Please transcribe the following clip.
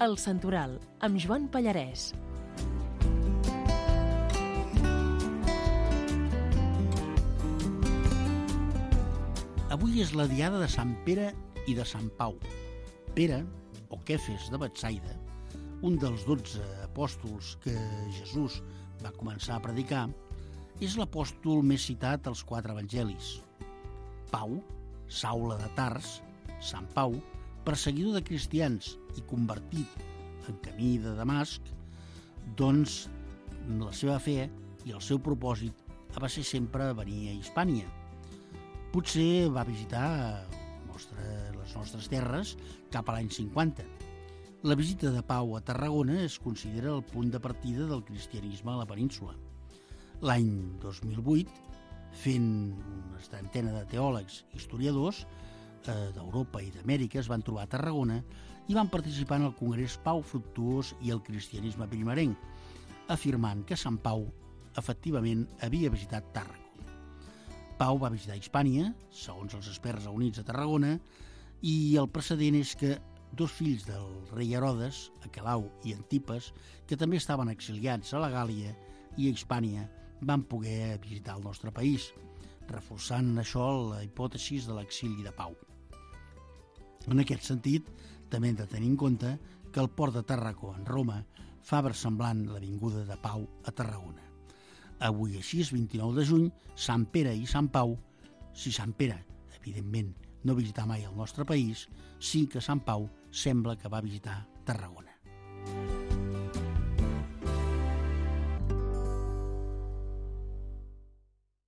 El Santoral, amb Joan Pallarès. Avui és la diada de Sant Pere i de Sant Pau. Pere, o Kefes de Betsaida, un dels 12 apòstols que Jesús va començar a predicar, és l'apòstol més citat als 4 evangelis. Pau, Saula de Tars, Sant Pau, perseguidor de cristians i convertit en camí de Damasc, doncs la seva fe i el seu propòsit va ser sempre venir a Hispània. Potser va visitar les nostres terres cap a l'any 50. La visita de Pau a Tarragona es considera el punt de partida del cristianisme a la península. L'any 2008, fent una trentena de teòlegs i historiadors d'Europa i d'Amèrica es van trobar a Tarragona i van participar en el Congrés Pau Fructuós i el cristianisme primerenc, afirmant que Sant Pau efectivament havia visitat Tàrraco. Pau va visitar Hispània, segons els experts reunits a Tarragona, i el precedent és que 2 fills del rei Herodes, Aquelau i Antipes, que també estaven exiliats a la Gàlia i a Hispània, van poder visitar el nostre país, reforçant això la hipòtesi de l'exili de Pau. En aquest sentit, també hem de tenir en compte que el port de Tàrraco, en Roma, fa versemblant la vinguda de Pau a Tarragona. Avui, així, 29 de juny, Sant Pere i Sant Pau. Si Sant Pere, evidentment, no visità mai el nostre país, sí que Sant Pau sembla que va visitar Tarragona.